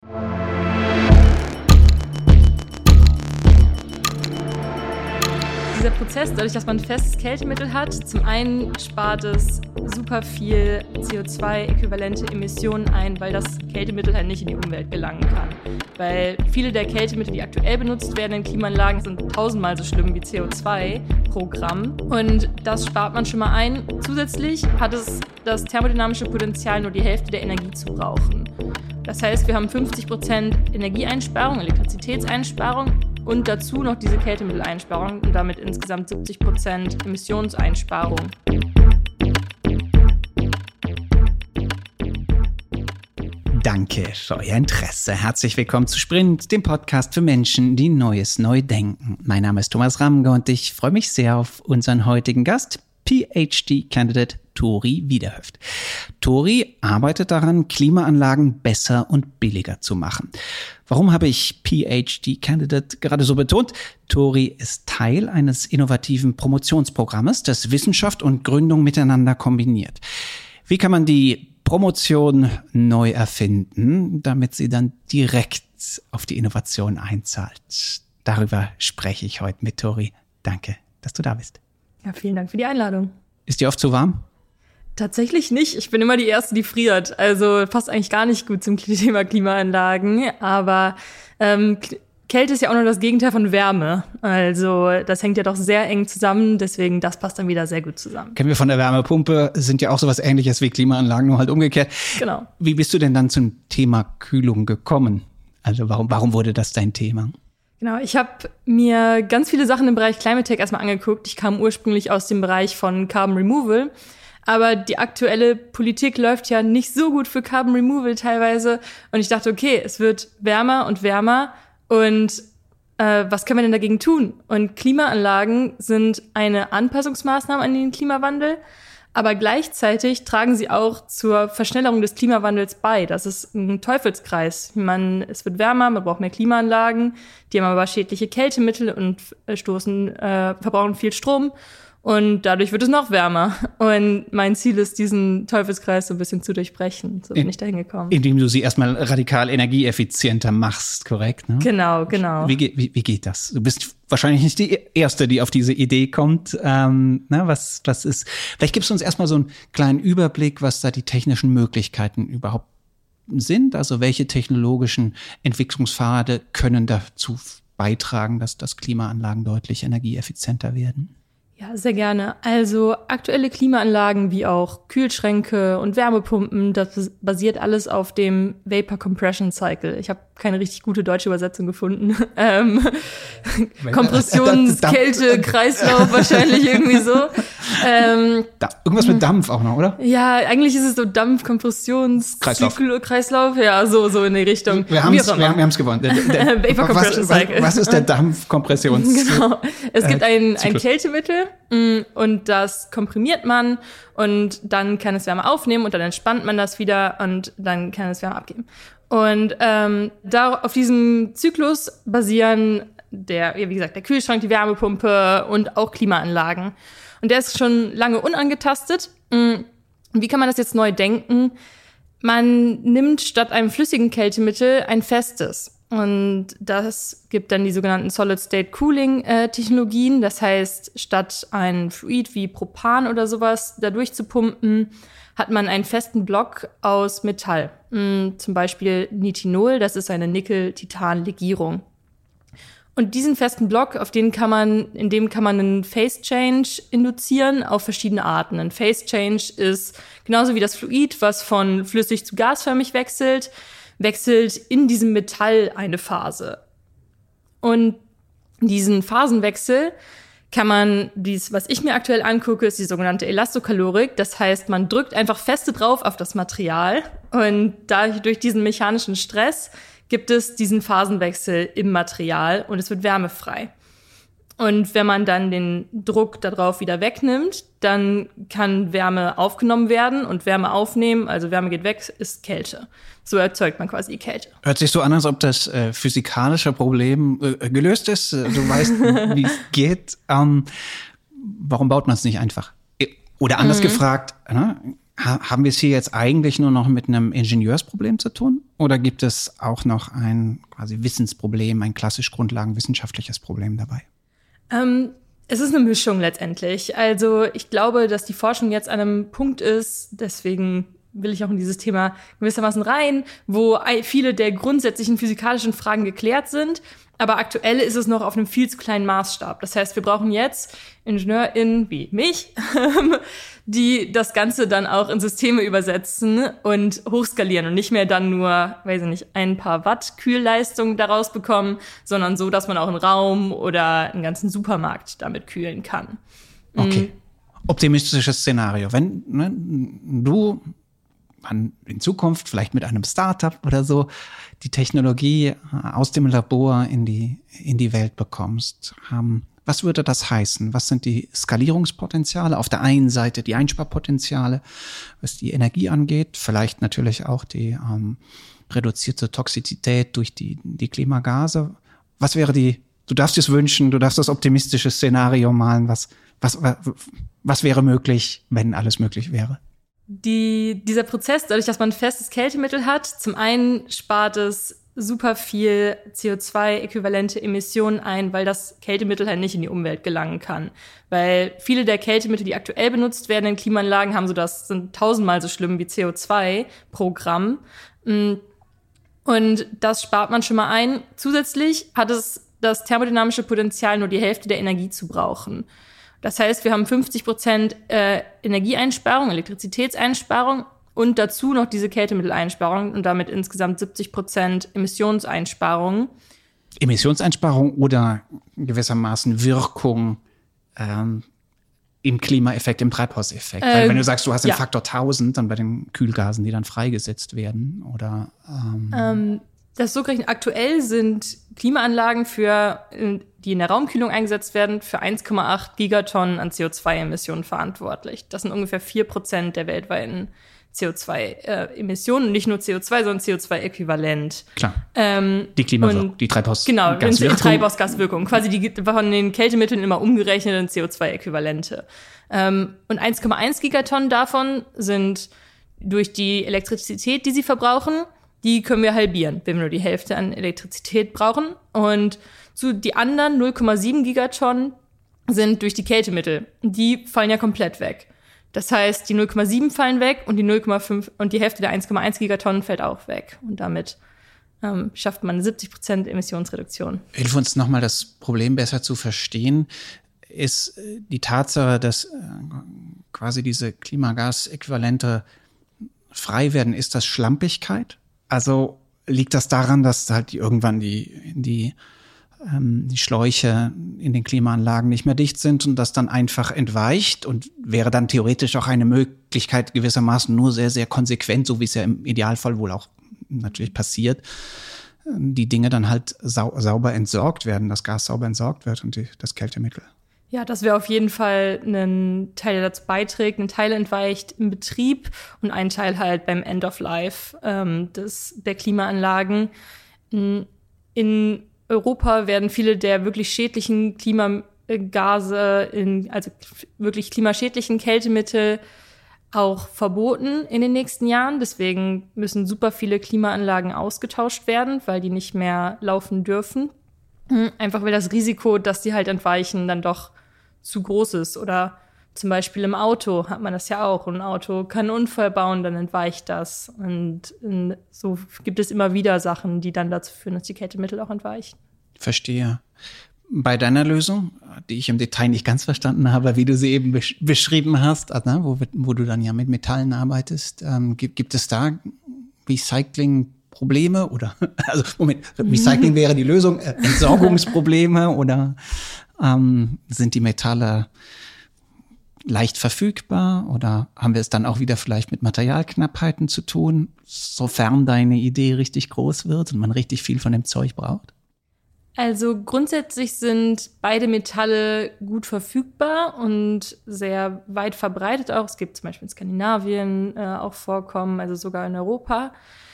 Dieser Prozess, dadurch, dass man ein festes Kältemittel hat, zum einen spart es super viel CO2-äquivalente Emissionen ein, weil das Kältemittel halt nicht in die Umwelt gelangen kann. Weil viele der Kältemittel, die aktuell benutzt werden in Klimaanlagen, sind 1000-mal so schlimm wie CO2 pro Gramm. Und das spart man schon mal ein. Zusätzlich hat es das thermodynamische Potenzial, nur die Hälfte der Energie zu brauchen. Das heißt, wir haben 50% Energieeinsparung, Elektrizitätseinsparung und dazu noch diese Kältemitteleinsparung und damit insgesamt 70% Emissionseinsparung. Danke für euer Interesse. Herzlich willkommen zu Sprint, dem Podcast für Menschen, die Neues neu denken. Mein Name ist Thomas Ramge und ich freue mich sehr auf unseren heutigen Gast, PhD-Candidate Tori Wiederhöft. Tori arbeitet daran, Klimaanlagen besser und billiger zu machen. Warum habe ich PhD-Candidate gerade so betont? Tori ist Teil eines innovativen Promotionsprogrammes, das Wissenschaft und Gründung miteinander kombiniert. Wie kann man die Promotion neu erfinden, damit sie dann direkt auf die Innovation einzahlt? Darüber spreche ich heute mit Tori. Danke, dass du da bist. Ja, vielen Dank für die Einladung. Ist dir oft zu warm? Tatsächlich nicht. Ich bin immer die Erste, die friert. Also passt eigentlich gar nicht gut zum Thema Klimaanlagen. Aber Kälte ist ja auch noch das Gegenteil von Wärme. Also das hängt ja doch sehr eng zusammen. Deswegen, das passt dann wieder sehr gut zusammen. Kennen wir von der Wärmepumpe, sind ja auch sowas Ähnliches wie Klimaanlagen, nur halt umgekehrt. Genau. Wie bist du denn dann zum Thema Kühlung gekommen? Also warum wurde das dein Thema? Genau, ich habe mir ganz viele Sachen im Bereich Climate Tech erstmal angeguckt. Ich kam ursprünglich aus dem Bereich von Carbon Removal. Aber die aktuelle Politik läuft ja nicht so gut für Carbon Removal teilweise. Und ich dachte, okay, es wird wärmer und wärmer. Und was können wir denn dagegen tun? Und Klimaanlagen sind eine Anpassungsmaßnahme an den Klimawandel. Aber gleichzeitig tragen sie auch zur Verschnellerung des Klimawandels bei. Das ist ein Teufelskreis. Es wird wärmer, man braucht mehr Klimaanlagen. Die haben aber schädliche Kältemittel und verbrauchen viel Strom. Und dadurch wird es noch wärmer. Und mein Ziel ist, diesen Teufelskreis so ein bisschen zu durchbrechen. So bin ich da hingekommen. Indem du sie erstmal radikal energieeffizienter machst, korrekt? Ne? Genau. Wie geht das? Du bist wahrscheinlich nicht die Erste, die auf diese Idee kommt. Was ist? Vielleicht gibst du uns erstmal so einen kleinen Überblick, was da die technischen Möglichkeiten überhaupt sind. Also welche technologischen Entwicklungspfade können dazu beitragen, dass Klimaanlagen deutlich energieeffizienter werden? Ja, sehr gerne. Also aktuelle Klimaanlagen wie auch Kühlschränke und Wärmepumpen, das basiert alles auf dem Vapor Compression Cycle. Ich habe keine richtig gute deutsche Übersetzung gefunden. Kompressionskälte, Kreislauf wahrscheinlich irgendwie so. Irgendwas mit Dampf auch noch, oder? Ja, eigentlich ist es so Kreislauf. Ja, so in die Richtung. Wir haben's gewonnen. Vapor Compression Cycle. Was ist der Dampfkompressions? Genau. Es gibt ein Kältemittel und das komprimiert man und dann kann es Wärme aufnehmen und dann entspannt man das wieder und dann kann es Wärme abgeben. Und auf diesem Zyklus basieren der Kühlschrank, die Wärmepumpe und auch Klimaanlagen. Und der ist schon lange unangetastet. Wie kann man das jetzt neu denken? Man nimmt statt einem flüssigen Kältemittel ein festes. Und das gibt dann die sogenannten Solid-State-Cooling-Technologien. Das heißt, statt ein Fluid wie Propan oder sowas da durchzupumpen, hat man einen festen Block aus Metall. Zum Beispiel Nitinol, das ist eine Nickel-Titan-Legierung. Und diesen festen Block, in dem kann man einen Phase Change induzieren auf verschiedene Arten. Ein Phase Change ist genauso wie das Fluid, was von flüssig zu gasförmig wechselt in diesem Metall eine Phase. Und diesen Phasenwechsel kann man, was ich mir aktuell angucke, ist die sogenannte Elastokalorik. Das heißt, man drückt einfach feste drauf auf das Material und durch diesen mechanischen Stress gibt es diesen Phasenwechsel im Material und es wird wärmefrei. Und wenn man dann den Druck darauf wieder wegnimmt, dann kann Wärme aufgenommen werden und Wärme aufnehmen, also Wärme geht weg, ist Kälte. So erzeugt man quasi die Kälte. Hört sich so an, als ob das physikalische Problem gelöst ist. Du weißt, wie es geht. Warum baut man es nicht einfach? Oder anders gefragt, haben wir es hier jetzt eigentlich nur noch mit einem Ingenieursproblem zu tun? Oder gibt es auch noch ein quasi Wissensproblem, ein klassisch grundlagenwissenschaftliches Problem dabei? Es ist eine Mischung letztendlich. Also ich glaube, dass die Forschung jetzt an einem Punkt ist, deswegen will ich auch in dieses Thema gewissermaßen rein, wo viele der grundsätzlichen physikalischen Fragen geklärt sind. Aber aktuell ist es noch auf einem viel zu kleinen Maßstab. Das heißt, wir brauchen jetzt IngenieurInnen wie mich, die das Ganze dann auch in Systeme übersetzen und hochskalieren und nicht mehr dann nur, weiß ich nicht, ein paar Watt Kühlleistung daraus bekommen, sondern so, dass man auch einen Raum oder einen ganzen Supermarkt damit kühlen kann. Okay. Optimistisches Szenario. Wenn du in Zukunft vielleicht mit einem Startup oder so die Technologie aus dem Labor in die Welt bekommst, was würde das heißen? Was sind die Skalierungspotenziale? Auf der einen Seite die Einsparpotenziale, was die Energie angeht, vielleicht natürlich auch die reduzierte Toxizität durch die Klimagase. Was wäre du darfst es wünschen, du darfst das optimistische Szenario malen, was wäre möglich, wenn alles möglich wäre? Dieser Prozess, dadurch, dass man ein festes Kältemittel hat, zum einen spart es super viel CO2-äquivalente Emissionen ein, weil das Kältemittel halt nicht in die Umwelt gelangen kann. Weil viele der Kältemittel, die aktuell benutzt werden in Klimaanlagen, sind 1000-mal so schlimm wie CO2 pro Gramm. Und das spart man schon mal ein. Zusätzlich hat es das thermodynamische Potenzial, nur die Hälfte der Energie zu brauchen. Das heißt, wir haben 50% Energieeinsparung, Elektrizitätseinsparung und dazu noch diese Kältemitteleinsparung und damit insgesamt 70% Emissionseinsparung. Emissionseinsparung oder gewissermaßen Wirkung im Klimaeffekt, im Treibhauseffekt. Weil wenn du sagst, du hast den Faktor 1000 dann bei den Kühlgasen, die dann freigesetzt werden, oder das so gerechnet. Aktuell sind Klimaanlagen, die in der Raumkühlung eingesetzt werden, für 1,8 Gigatonnen an CO2-Emissionen verantwortlich. Das sind ungefähr 4% der weltweiten CO2-Emissionen. Nicht nur CO2, sondern CO2-Äquivalent. Klar. Die Klimawirkung, die Treibhausgaswirkung. Genau, die Treibhausgaswirkung. Quasi von den Kältemitteln immer umgerechnet in CO2-Äquivalente. Und 1,1 Gigatonnen davon sind durch die Elektrizität, die sie verbrauchen, die können wir halbieren, wenn wir nur die Hälfte an Elektrizität brauchen. Und die anderen 0,7 Gigatonnen sind durch die Kältemittel. Die fallen ja komplett weg. Das heißt, die 0,7 fallen weg und die 0,5 und die Hälfte der 1,1 Gigatonnen fällt auch weg. Und damit schafft man 70% Emissionsreduktion. Hilf uns nochmal, das Problem besser zu verstehen. Ist die Tatsache, dass quasi diese Klimagasäquivalente frei werden, ist das Schlampigkeit? Also liegt das daran, dass halt irgendwann die Schläuche in den Klimaanlagen nicht mehr dicht sind und das dann einfach entweicht und wäre dann theoretisch auch eine Möglichkeit gewissermaßen nur sehr, sehr konsequent, so wie es ja im Idealfall wohl auch natürlich passiert, die Dinge dann halt sauber entsorgt werden, das Gas sauber entsorgt wird und das Kältemittel. Ja, das wäre auf jeden Fall ein Teil, der dazu beiträgt. Ein Teil entweicht im Betrieb und ein Teil halt beim End of Life der Klimaanlagen. In Europa werden viele der wirklich schädlichen Klimagase, also wirklich klimaschädlichen Kältemittel auch verboten in den nächsten Jahren. Deswegen müssen super viele Klimaanlagen ausgetauscht werden, weil die nicht mehr laufen dürfen. Einfach weil das Risiko, dass die halt entweichen, dann doch zu groß ist. Oder zum Beispiel im Auto hat man das ja auch. Und ein Auto kann einen Unfall bauen, dann entweicht das. Und so gibt es immer wieder Sachen, die dann dazu führen, dass die Kältemittel auch entweichen. Verstehe. Bei deiner Lösung, die ich im Detail nicht ganz verstanden habe, wie du sie eben beschrieben hast, wo du dann ja mit Metallen arbeitest, gibt es da Recycling-Probleme oder, also Moment, Recycling wäre die Lösung, Entsorgungsprobleme oder sind die Metalle leicht verfügbar oder haben wir es dann auch wieder vielleicht mit Materialknappheiten zu tun, sofern deine Idee richtig groß wird und man richtig viel von dem Zeug braucht? Also grundsätzlich sind beide Metalle gut verfügbar und sehr weit verbreitet auch. Es gibt zum Beispiel in Skandinavien auch Vorkommen, also sogar in Europa.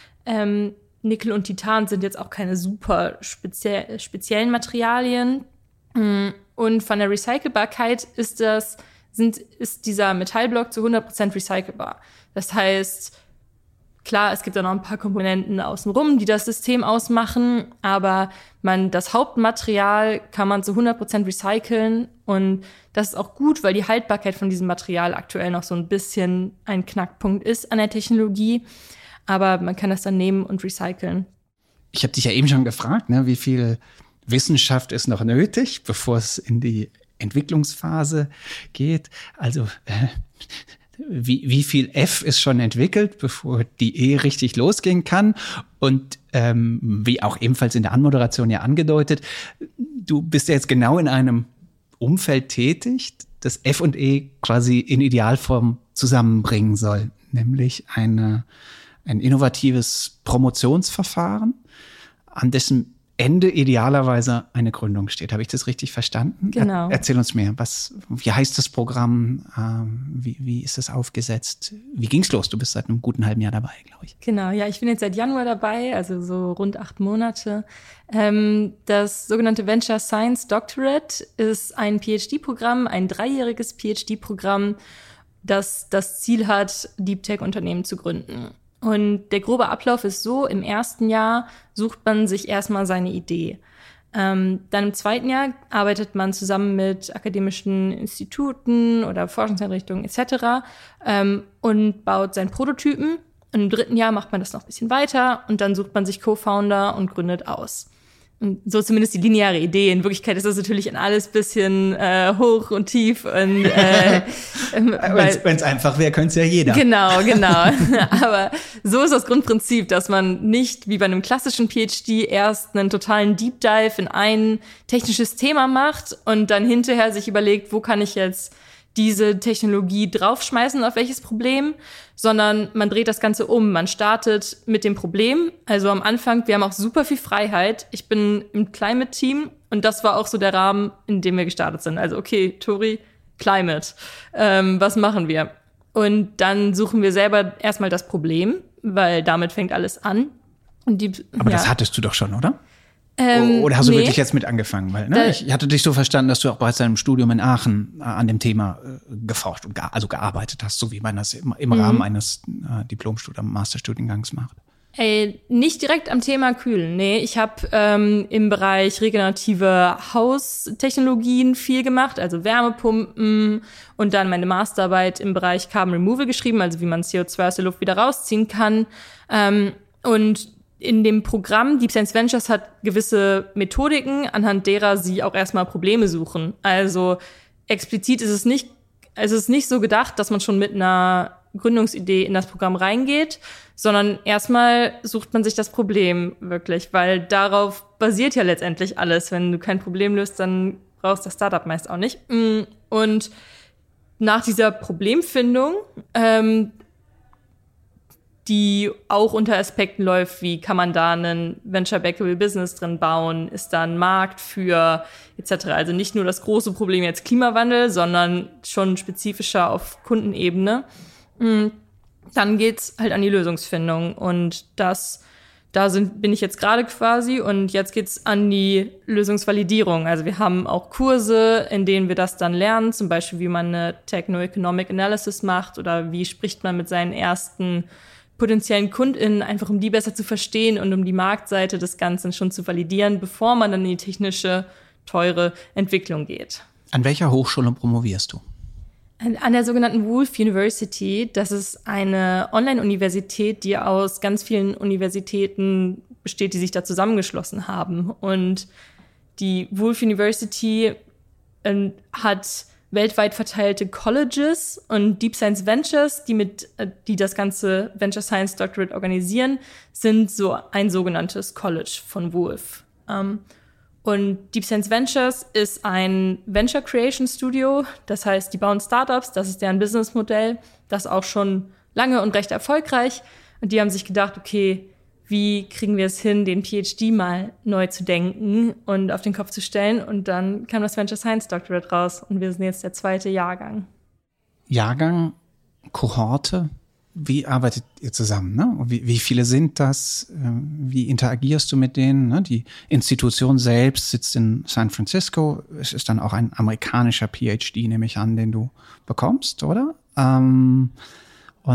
Nickel und Titan sind jetzt auch keine super speziellen Materialien. Und von der Recycelbarkeit ist dieser Metallblock zu 100% recycelbar. Das heißt, Klar, es gibt auch noch ein paar Komponenten außenrum, die das System ausmachen, aber das Hauptmaterial kann man zu 100% recyceln und das ist auch gut, weil die Haltbarkeit von diesem Material aktuell noch so ein bisschen ein Knackpunkt ist an der Technologie, aber man kann das dann nehmen und recyceln. Ich habe dich ja eben schon gefragt, ne, wie viel Wissenschaft ist noch nötig, bevor es in die Entwicklungsphase geht. Also wie viel F ist schon entwickelt, bevor die E richtig losgehen kann? Und wie auch ebenfalls in der Anmoderation ja angedeutet, du bist ja jetzt genau in einem Umfeld tätig, das F und E quasi in Idealform zusammenbringen soll, nämlich ein innovatives Promotionsverfahren, an dessen Ende idealerweise eine Gründung steht. Habe ich das richtig verstanden? Genau. Erzähl uns mehr. Wie heißt das Programm? Wie ist es aufgesetzt? Wie ging's los? Du bist seit einem guten halben Jahr dabei, glaube ich. Genau, ja, ich bin jetzt seit Januar dabei, also so rund 8 Monate. Das sogenannte Venture Science Doctorate ist ein PhD-Programm, ein 3-jähriges PhD-Programm, das das Ziel hat, Deep Tech-Unternehmen zu gründen. Und der grobe Ablauf ist so: Im ersten Jahr sucht man sich erstmal seine Idee. Dann im zweiten Jahr arbeitet man zusammen mit akademischen Instituten oder Forschungseinrichtungen etc. Und baut seinen Prototypen. Und im dritten Jahr macht man das noch ein bisschen weiter und dann sucht man sich Co-Founder und gründet aus. Und so zumindest die lineare Idee. In Wirklichkeit ist das natürlich in alles bisschen hoch und tief. Und wenn es einfach wäre, könnte es ja jeder. Genau. Aber so ist das Grundprinzip, dass man nicht wie bei einem klassischen PhD erst einen totalen Deep Dive in ein technisches Thema macht und dann hinterher sich überlegt, wo kann ich jetzt diese Technologie draufschmeißen, auf welches Problem, sondern man dreht das Ganze um. Man startet mit dem Problem. Also am Anfang, wir haben auch super viel Freiheit. Ich bin im Climate-Team und das war auch so der Rahmen, in dem wir gestartet sind. Also okay, Tori, Climate, was machen wir? Und dann suchen wir selber erstmal das Problem, weil damit fängt alles an. Aber das hattest du doch schon, oder? Oder hast du wirklich jetzt mit angefangen? Weil, ich hatte dich so verstanden, dass du auch bereits in einem Studium in Aachen an dem Thema geforscht und gearbeitet hast, so wie man das im Rahmen eines Masterstudiengangs macht. Nicht direkt am Thema Kühlen. Nee, ich habe im Bereich regenerative Haustechnologien viel gemacht, also Wärmepumpen und dann meine Masterarbeit im Bereich Carbon Removal geschrieben, also wie man CO2 aus der Luft wieder rausziehen kann. Und in dem Programm Deep Science Ventures hat gewisse Methodiken, anhand derer sie auch erstmal Probleme suchen. Also explizit ist es nicht so gedacht, dass man schon mit einer Gründungsidee in das Programm reingeht, sondern erstmal sucht man sich das Problem wirklich, weil darauf basiert ja letztendlich alles. Wenn du kein Problem löst, dann brauchst das Startup meist auch nicht. Und nach dieser Problemfindung, die auch unter Aspekten läuft, wie kann man da einen Venture-Backable Business drin bauen, ist da ein Markt für etc. Also nicht nur das große Problem jetzt Klimawandel, sondern schon spezifischer auf Kundenebene. Dann geht's halt an die Lösungsfindung und bin ich jetzt gerade quasi und jetzt geht's an die Lösungsvalidierung. Also wir haben auch Kurse, in denen wir das dann lernen, zum Beispiel wie man eine Techno-Economic Analysis macht oder wie spricht man mit seinen ersten potenziellen KundInnen, einfach um die besser zu verstehen und um die Marktseite des Ganzen schon zu validieren, bevor man dann in die technische, teure Entwicklung geht. An welcher Hochschule promovierst du? An der sogenannten Woolf University. Das ist eine Online-Universität, die aus ganz vielen Universitäten besteht, die sich da zusammengeschlossen haben. Und die Woolf University hat weltweit verteilte Colleges und Deep Science Ventures, die das ganze Venture Science Doctorate organisieren, sind so ein sogenanntes College von Woolf. Und Deep Science Ventures ist ein Venture Creation Studio. Das heißt, die bauen Startups, das ist deren Businessmodell, das auch schon lange und recht erfolgreich. Und die haben sich gedacht, okay, wie kriegen wir es hin, den PhD mal neu zu denken und auf den Kopf zu stellen? Und dann kam das Venture Science Doctorate raus und wir sind jetzt der 2. Jahrgang. Jahrgang, Kohorte, wie arbeitet ihr zusammen? Ne? Wie viele sind das? Wie interagierst du mit denen? Ne? Die Institution selbst sitzt in San Francisco. Es ist dann auch ein amerikanischer PhD, nehme ich an, den du bekommst, oder? Und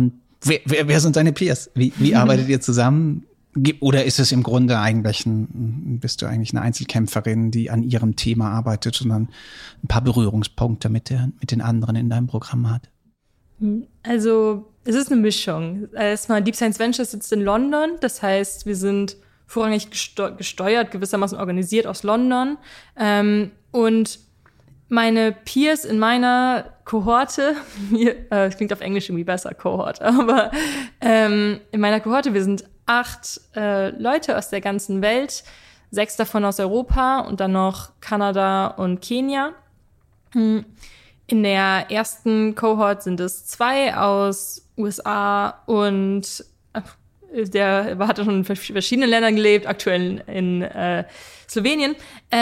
Wer sind deine Peers? Wie arbeitet ihr zusammen? Oder ist es im Grunde eigentlich bist du eigentlich eine Einzelkämpferin, die an ihrem Thema arbeitet und dann ein paar Berührungspunkte mit den anderen in deinem Programm hat? Also es ist eine Mischung. Erstmal Deep Science Ventures sitzt in London. Das heißt, wir sind vorrangig gesteuert, gewissermaßen organisiert aus London. Und meine Peers in meiner Kohorte, das klingt auf Englisch irgendwie besser, Cohort, aber in meiner Kohorte, wir sind 8 Leute aus der ganzen Welt, 6 davon aus Europa und dann noch Kanada und Kenia. In der ersten Cohort sind es 2 aus USA und der hatte schon in verschiedenen Ländern gelebt, aktuell in Slowenien.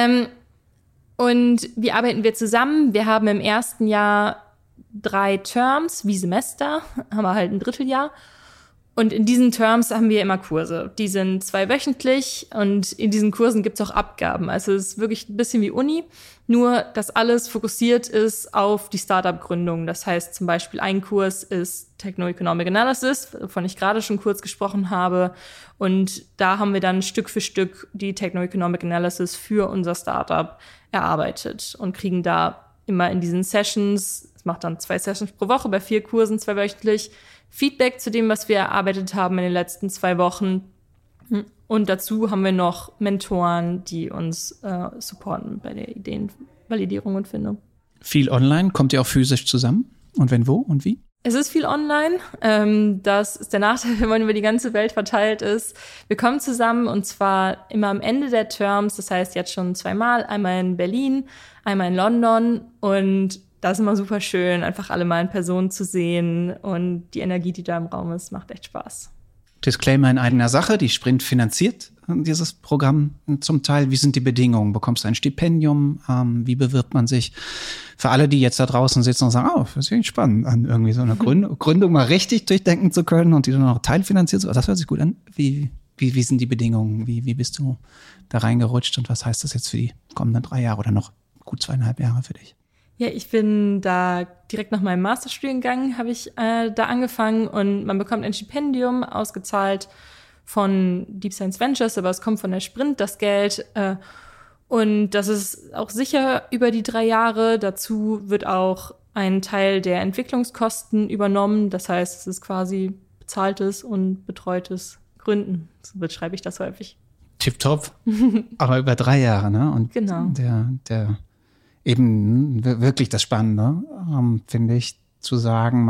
Und wie arbeiten wir zusammen? Wir haben im ersten Jahr 3 Terms, wie Semester, haben wir halt ein Dritteljahr. Und in diesen Terms haben wir immer Kurse. Die sind 2-wöchentlich und in diesen Kursen gibt's auch Abgaben. Also es ist wirklich ein bisschen wie Uni, nur dass alles fokussiert ist auf die Startup-Gründung. Das heißt zum Beispiel ein Kurs ist Techno-Economic Analysis, wovon ich gerade schon kurz gesprochen habe. Und da haben wir dann Stück für Stück die Techno-Economic Analysis für unser Startup erarbeitet und kriegen da immer in diesen Sessions, es macht dann 2 Sessions pro Woche, bei 4 Kursen 2-wöchentlich, Feedback zu dem, was wir erarbeitet haben in den letzten 2 Wochen. Und dazu haben wir noch Mentoren, die uns supporten bei der Ideenvalidierung und Findung. Viel online? Kommt ihr auch physisch zusammen? Und wenn wo und wie? Es ist viel online. Das ist der Nachteil, wenn man über die ganze Welt verteilt ist. Wir kommen zusammen und zwar immer am Ende der Terms. Das heißt jetzt schon 2-mal. Einmal in Berlin, einmal in London. Und das ist immer super schön, einfach alle mal in Person zu sehen. Und die Energie, die da im Raum ist, macht echt Spaß. Disclaimer in eigener Sache, die Sprint finanziert dieses Programm zum Teil. Wie sind die Bedingungen? Bekommst du ein Stipendium? Wie bewirbt man sich? Für alle, die jetzt da draußen sitzen und sagen, das ist wirklich spannend, an irgendwie so eine Gründung mal richtig durchdenken zu können und die dann auch teilfinanziert. Das hört sich gut an. Wie sind die Bedingungen? Wie bist du da reingerutscht und was heißt das jetzt für die kommenden 3 Jahre oder noch gut 2,5 Jahre für dich? Ja, ich bin da direkt nach meinem Masterstudiengang habe ich da angefangen und man bekommt ein Stipendium ausgezahlt von Deep Science Ventures, aber es kommt von der Sprint, das Geld. Und das ist auch sicher über die 3 Jahre. Dazu wird auch ein Teil der Entwicklungskosten übernommen. Das heißt, es ist quasi bezahltes und betreutes Gründen. So beschreibe ich das häufig. Tipptopp. Aber über 3 Jahre, ne? Und genau. Der eben wirklich das Spannende, finde ich, zu sagen,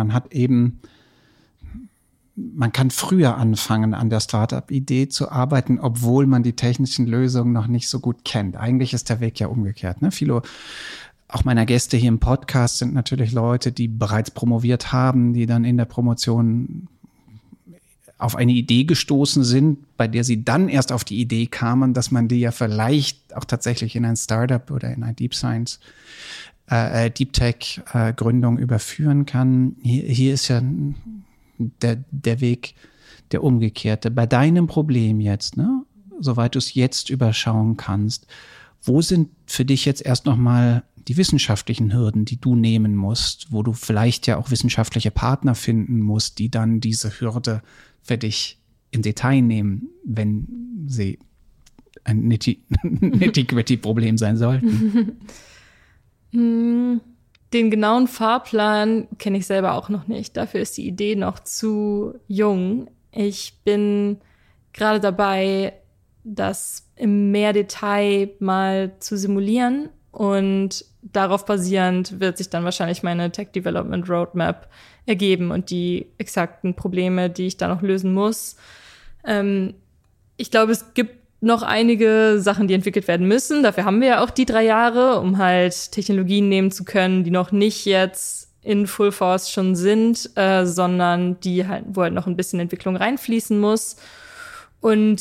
man kann früher anfangen, an der Startup-Idee zu arbeiten, obwohl man die technischen Lösungen noch nicht so gut kennt. Eigentlich ist der Weg ja umgekehrt, ne? Viele auch meiner Gäste hier im Podcast sind natürlich Leute, die bereits promoviert haben, die dann in der Promotion auf eine Idee gestoßen sind, bei der sie dann erst auf die Idee kamen, dass man die ja vielleicht auch tatsächlich in ein Startup oder in eine Deep Science, Deep Tech Gründung überführen kann. Hier ist ja der Weg der umgekehrte. Bei deinem Problem jetzt, ne, soweit du es jetzt überschauen kannst, wo sind für dich jetzt erst nochmal die wissenschaftlichen Hürden, die du nehmen musst, wo du vielleicht ja auch wissenschaftliche Partner finden musst, die dann diese Hürde für dich im Detail nehmen, wenn sie ein Nitty-Gritty-Problem sein sollten? Den genauen Fahrplan kenne ich selber auch noch nicht. Dafür ist die Idee noch zu jung. Ich bin gerade dabei, das im mehr Detail mal zu simulieren und darauf basierend wird sich dann wahrscheinlich meine Tech Development Roadmap ergeben und die exakten Probleme, die ich da noch lösen muss. Ich glaube, es gibt noch einige Sachen, die entwickelt werden müssen. Dafür haben wir ja auch die 3 Jahre, um halt Technologien nehmen zu können, die noch nicht jetzt in Full Force schon sind, sondern die halt, wo halt noch ein bisschen Entwicklung reinfließen muss. Und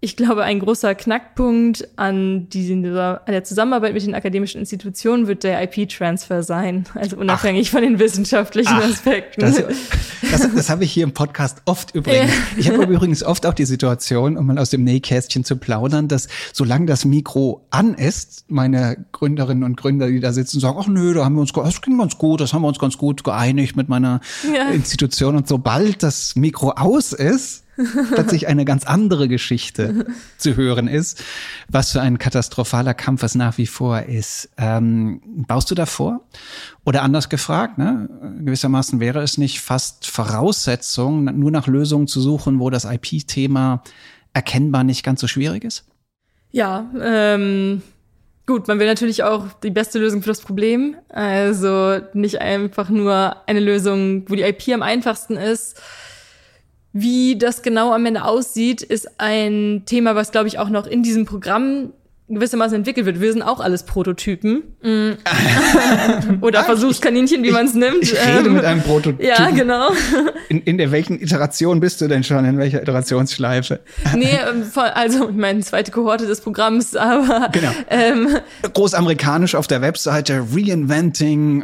ich glaube, ein großer Knackpunkt an der Zusammenarbeit mit den akademischen Institutionen wird der IP-Transfer sein, also unabhängig von den wissenschaftlichen Aspekten. Das habe ich hier im Podcast oft übrigens. Ich habe übrigens oft auch die Situation, um mal aus dem Nähkästchen zu plaudern, dass solange das Mikro an ist, meine Gründerinnen und Gründer, die da sitzen, sagen, ach nö, das ging ganz gut, das haben wir uns ganz gut geeinigt mit meiner Institution. Und sobald das Mikro aus ist, plötzlich eine ganz andere Geschichte zu hören ist, was für ein katastrophaler Kampf es nach wie vor ist. Baust du davor? Oder anders gefragt, ne? Gewissermaßen wäre es nicht fast Voraussetzung, nur nach Lösungen zu suchen, wo das IP-Thema erkennbar nicht ganz so schwierig ist? Ja, gut, man will natürlich auch die beste Lösung für das Problem. Also nicht einfach nur eine Lösung, wo die IP am einfachsten ist. Wie das genau am Ende aussieht, ist ein Thema, was, glaube ich, auch noch in diesem Programm gewissermaßen entwickelt wird. Wir sind auch alles Prototypen. Oder Versuchskaninchen, wie man es nimmt. Ich rede mit einem Prototypen. Ja, genau. In der welchen Iteration bist du denn schon? In welcher Iterationsschleife? Nee, also ich meine, zweite Kohorte des Programms, aber genau. Großamerikanisch auf der Webseite Reinventing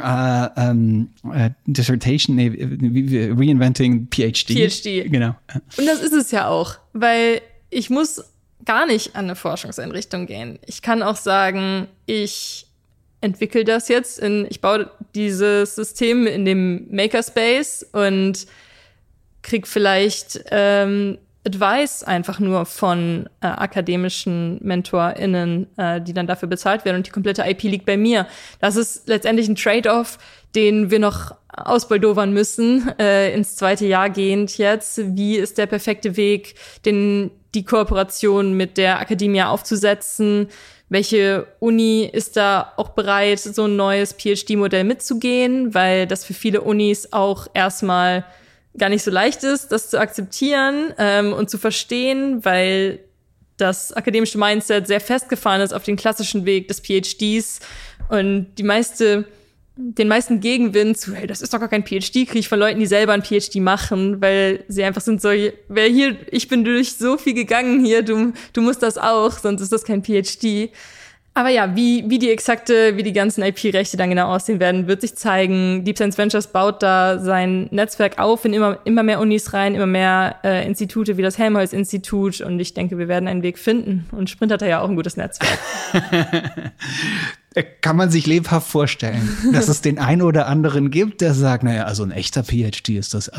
Dissertation, Reinventing PhD. PhD. Genau. Und das ist es ja auch, weil ich muss gar nicht an eine Forschungseinrichtung gehen. Ich kann auch sagen, ich entwickle das jetzt ich baue dieses System in dem Makerspace und krieg vielleicht Advice einfach nur von akademischen MentorInnen, die dann dafür bezahlt werden und die komplette IP liegt bei mir. Das ist letztendlich ein Trade-off, den wir noch ausbaldowern müssen, ins zweite Jahr gehend jetzt. Wie ist der perfekte Weg, die Kooperation mit der Akademie aufzusetzen? Welche Uni ist da auch bereit, so ein neues PhD-Modell mitzugehen? Weil das für viele Unis auch erstmal gar nicht so leicht ist, das zu akzeptieren und zu verstehen, weil das akademische Mindset sehr festgefahren ist auf den klassischen Weg des PhDs und den meisten Gegenwind zu, hey, das ist doch gar kein PhD, kriege ich von Leuten, die selber ein PhD machen, weil sie einfach sind so, ich bin durch so viel gegangen hier, du musst das auch, sonst ist das kein PhD. Aber ja, wie die ganzen IP-Rechte dann genau aussehen werden, wird sich zeigen. Deep Science Ventures baut da sein Netzwerk auf in immer mehr Unis rein, immer mehr Institute wie das Helmholtz-Institut. Und ich denke, wir werden einen Weg finden. Und Sprint hat da ja auch ein gutes Netzwerk. Kann man sich lebhaft vorstellen, dass es den einen oder anderen gibt, der sagt, naja, also ein echter PhD ist das,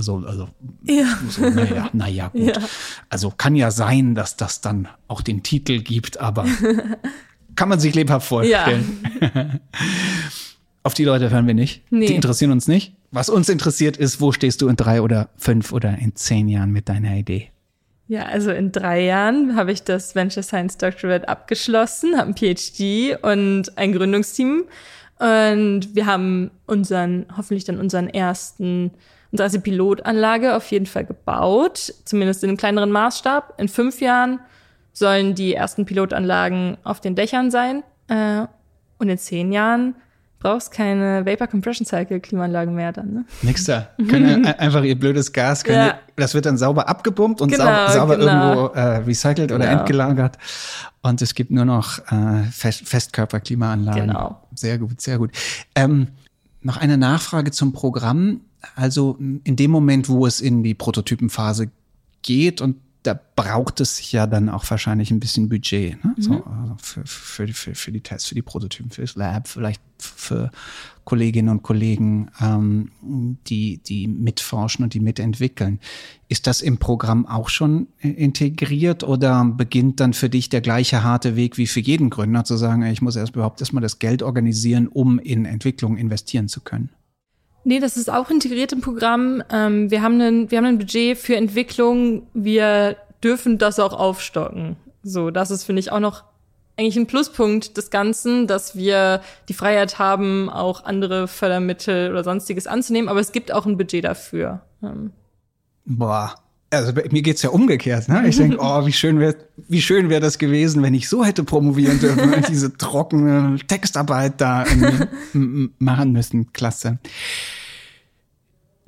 naja, gut. Ja. Also kann ja sein, dass das dann auch den Titel gibt, aber kann man sich lebhaft vorstellen. Ja. Auf die Leute hören wir nicht. Nee. Die interessieren uns nicht. Was uns interessiert ist, wo stehst du in 3 oder 5 oder in 10 Jahren mit deiner Idee? Ja, also in 3 Jahren habe ich das Venture Science Doctorate abgeschlossen, habe ein PhD und ein Gründungsteam. Und wir haben hoffentlich unsere erste Pilotanlage auf jeden Fall gebaut, zumindest in einem kleineren Maßstab. In 5 Jahren sollen die ersten Pilotanlagen auf den Dächern sein. Und in 10 Jahren brauchst keine Vapor Compression Cycle Klimaanlagen mehr dann, ne? Nix da. Können einfach ihr blödes Gas, das wird dann sauber abgepumpt und sauber irgendwo recycelt oder entgelagert. Und es gibt nur noch Festkörperklimaanlagen. Genau. Sehr gut, sehr gut. Noch eine Nachfrage zum Programm. Also in dem Moment, wo es in die Prototypenphase geht, und da braucht es ja dann auch wahrscheinlich ein bisschen Budget, ne? So, also für die Tests, für die Prototypen, für das Lab, vielleicht für Kolleginnen und Kollegen, die mitforschen und die mitentwickeln. Ist das im Programm auch schon integriert oder beginnt dann für dich der gleiche harte Weg wie für jeden Gründer, zu sagen, ich muss erstmal das Geld organisieren, um in Entwicklung investieren zu können? Nee, das ist auch integriert im Programm. Wir haben ein Budget für Entwicklung. Wir dürfen das auch aufstocken. So, das ist, finde ich, auch noch eigentlich ein Pluspunkt des Ganzen, dass wir die Freiheit haben, auch andere Fördermittel oder Sonstiges anzunehmen. Aber es gibt auch ein Budget dafür. Boah. Also bei mir geht's ja umgekehrt, ne? Ich denke, wie schön wäre das gewesen, wenn ich so hätte promovieren dürfen, wenn ich diese trockene Textarbeit da machen müssen. Klasse.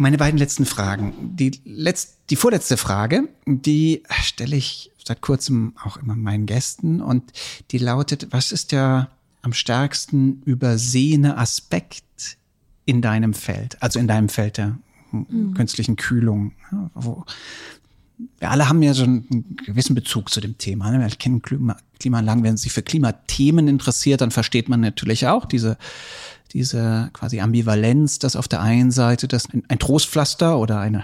Meine beiden letzten Fragen. Die vorletzte Frage, die stelle ich seit kurzem auch immer meinen Gästen und die lautet, was ist der am stärksten übersehene Aspekt in deinem Feld, also in deinem Feld der künstlichen Kühlung? Wir alle haben ja so einen gewissen Bezug zu dem Thema. Wir kennen Klimaanlagen. Wenn man sich für Klimathemen interessiert, dann versteht man natürlich auch diese quasi Ambivalenz, dass auf der einen Seite das ein Trostpflaster oder eine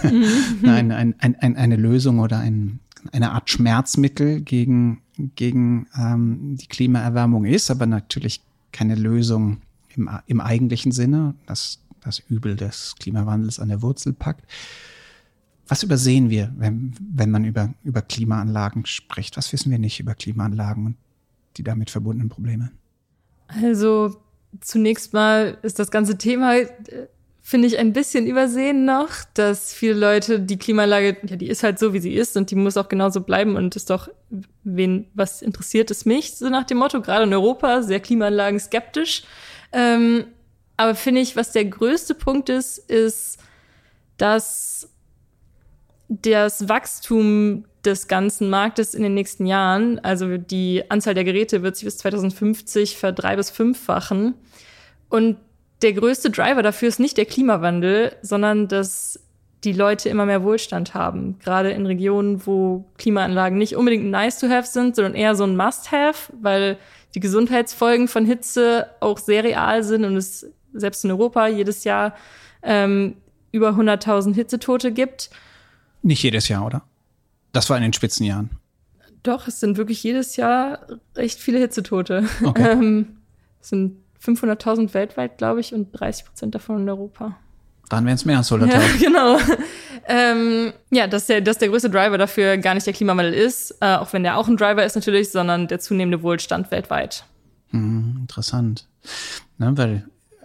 Lösung oder eine Art Schmerzmittel gegen die Klimaerwärmung ist, aber natürlich keine Lösung im eigentlichen Sinne, das Übel des Klimawandels an der Wurzel packt. Was übersehen wir, wenn man über Klimaanlagen spricht? Was wissen wir nicht über Klimaanlagen und die damit verbundenen Probleme? Also zunächst mal ist das ganze Thema, finde ich, ein bisschen übersehen noch, dass viele Leute die Klimaanlage, ja, die ist halt so, wie sie ist und die muss auch genauso bleiben und ist doch, was interessiert es mich, so nach dem Motto, gerade in Europa, sehr Klimaanlagen skeptisch. Aber finde ich, was der größte Punkt ist, dass das Wachstum des ganzen Marktes in den nächsten Jahren, also die Anzahl der Geräte wird sich bis 2050 verdrei- bis fünffachen. Und der größte Driver dafür ist nicht der Klimawandel, sondern dass die Leute immer mehr Wohlstand haben. Gerade in Regionen, wo Klimaanlagen nicht unbedingt nice to have sind, sondern eher so ein Must-have, weil die Gesundheitsfolgen von Hitze auch sehr real sind und es selbst in Europa jedes Jahr über 100.000 Hitzetote gibt. Nicht jedes Jahr, oder? Das war in den Spitzenjahren. Doch, es sind wirklich jedes Jahr recht viele Hitzetote. Okay. Es sind 500.000 weltweit, glaube ich, und 30% davon in Europa. Dann wären es mehr als 100.000. Ja, genau. Dass der größte Driver dafür gar nicht der Klimawandel ist, auch wenn der auch ein Driver ist natürlich, sondern der zunehmende Wohlstand weltweit. Interessant. Ne, weil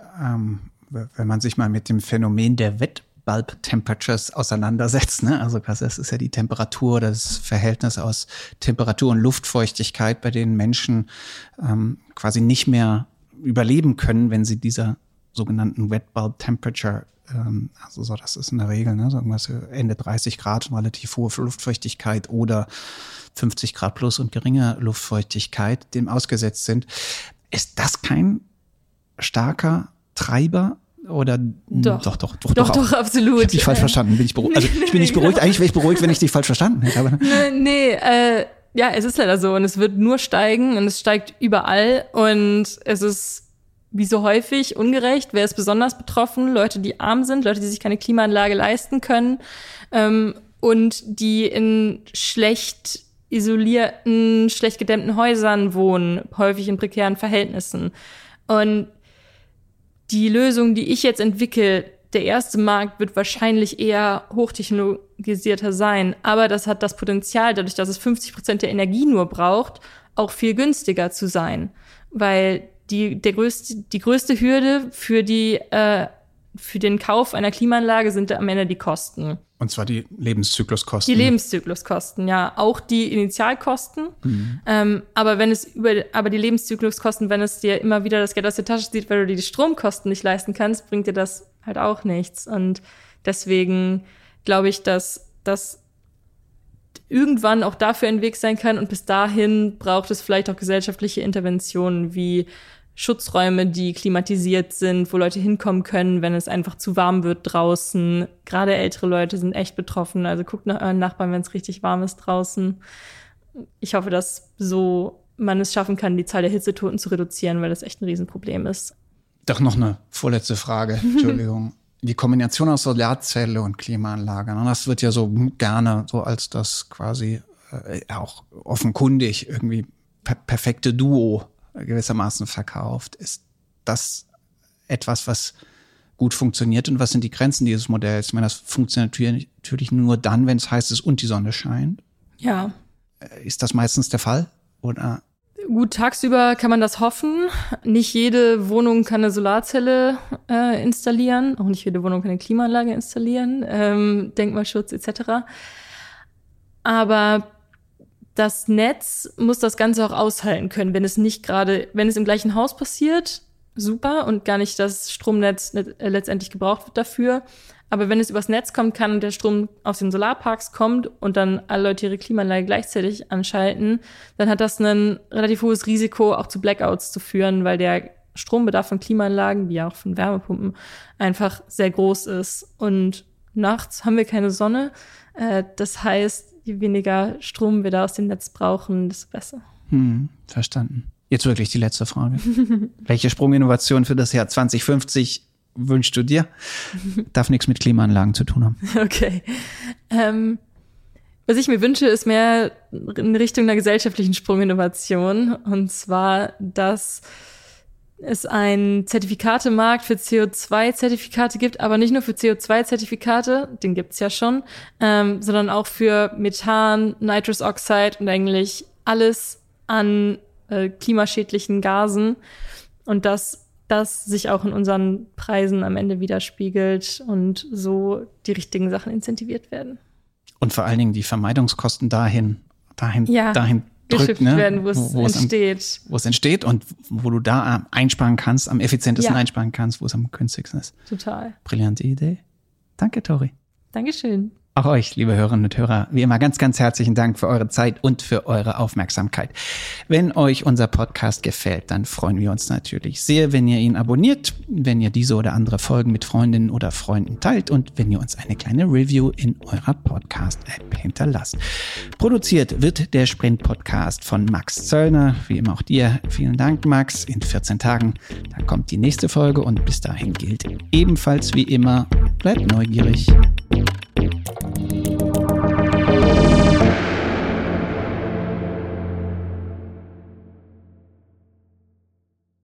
wenn man sich mal mit dem Phänomen der Bulb Temperatures auseinandersetzt, ne? Also das ist ja die Temperatur, das Verhältnis aus Temperatur und Luftfeuchtigkeit, bei denen Menschen quasi nicht mehr überleben können, wenn sie dieser sogenannten Wet Bulb Temperature, also so, das ist in der Regel, ne, so irgendwas Ende 30 Grad und relativ hohe Luftfeuchtigkeit oder 50 Grad plus und geringe Luftfeuchtigkeit, dem ausgesetzt sind. Ist das kein starker Treiber? Oder Doch, absolut. Ich hab dich falsch verstanden. Bin ich beruhigt? Also ich bin nicht beruhigt. Eigentlich wäre ich beruhigt, wenn ich dich falsch verstanden hätte. Aber ja, es ist leider so und es wird nur steigen und es steigt überall und es ist wie so häufig ungerecht. Wer ist besonders betroffen? Leute, die arm sind, Leute, die sich keine Klimaanlage leisten können und die in schlecht isolierten, schlecht gedämmten Häusern wohnen, häufig in prekären Verhältnissen. Und die Lösung, die ich jetzt entwickle, der erste Markt wird wahrscheinlich eher hochtechnologisierter sein. Aber das hat das Potenzial, dadurch, dass es 50% der Energie nur braucht, auch viel günstiger zu sein. Weil die größte Hürde für den Kauf einer Klimaanlage sind am Ende die Kosten. Und zwar die Lebenszykluskosten. Die Lebenszykluskosten, ja. Auch die Initialkosten. Aber die Lebenszykluskosten, wenn es dir immer wieder das Geld aus der Tasche zieht, weil du dir die Stromkosten nicht leisten kannst, bringt dir das halt auch nichts. Und deswegen glaube ich, dass das irgendwann auch dafür ein Weg sein kann. Und bis dahin braucht es vielleicht auch gesellschaftliche Interventionen wie Schutzräume, die klimatisiert sind, wo Leute hinkommen können, wenn es einfach zu warm wird draußen. Gerade ältere Leute sind echt betroffen. Also guckt nach euren Nachbarn, wenn es richtig warm ist draußen. Ich hoffe, dass so man es schaffen kann, die Zahl der Hitzetoten zu reduzieren, weil das echt ein Riesenproblem ist. Doch noch eine vorletzte Frage, Entschuldigung. Die Kombination aus Solarzelle und Klimaanlage, das wird ja so gerne so als das quasi auch offenkundig irgendwie perfekte Duo gewissermaßen verkauft. Ist das etwas, was gut funktioniert und was sind die Grenzen dieses Modells? Ich meine, das funktioniert natürlich nur dann, wenn es heiß ist und die Sonne scheint. Ja. Ist das meistens der Fall? Oder? Gut, tagsüber kann man das hoffen. Nicht jede Wohnung kann eine Solarzelle installieren. Auch nicht jede Wohnung kann eine Klimaanlage installieren. Denkmalschutz etc. Aber das Netz muss das Ganze auch aushalten können, wenn es im gleichen Haus passiert, super, und gar nicht das Stromnetz letztendlich gebraucht wird dafür. Aber wenn es übers Netz kommt, kann der Strom aus den Solarparks kommt und dann alle Leute ihre Klimaanlage gleichzeitig anschalten, dann hat das ein relativ hohes Risiko, auch zu Blackouts zu führen, weil der Strombedarf von Klimaanlagen, wie auch von Wärmepumpen, einfach sehr groß ist. Und nachts haben wir keine Sonne. Das heißt, je weniger Strom wir da aus dem Netz brauchen, desto besser. Verstanden. Jetzt wirklich die letzte Frage. Welche Sprunginnovation für das Jahr 2050 wünschst du dir? Darf nichts mit Klimaanlagen zu tun haben. Okay. Was ich mir wünsche, ist mehr in Richtung einer gesellschaftlichen Sprunginnovation. Und zwar, dass es einen Zertifikatemarkt für CO2-Zertifikate gibt, aber nicht nur für CO2-Zertifikate, den gibt's ja schon, sondern auch für Methan, Nitrous Oxide und eigentlich alles an klimaschädlichen Gasen. Und dass das sich auch in unseren Preisen am Ende widerspiegelt und so die richtigen Sachen incentiviert werden. Und vor allen Dingen die Vermeidungskosten dahin drückt, ne? werden, wo es entsteht. Wo es entsteht und wo du da einsparen kannst, am effizientesten einsparen kannst, wo es am günstigsten ist. Total. Brillante Idee. Danke, Tori. Dankeschön. Auch euch, liebe Hörerinnen und Hörer, wie immer ganz, ganz herzlichen Dank für eure Zeit und für eure Aufmerksamkeit. Wenn euch unser Podcast gefällt, dann freuen wir uns natürlich sehr, wenn ihr ihn abonniert, wenn ihr diese oder andere Folgen mit Freundinnen oder Freunden teilt und wenn ihr uns eine kleine Review in eurer Podcast-App hinterlasst. Produziert wird der Sprint-Podcast von Max Zöllner. Wie immer auch dir. Vielen Dank, Max. In 14 Tagen, da kommt die nächste Folge und bis dahin gilt ebenfalls wie immer, bleibt neugierig.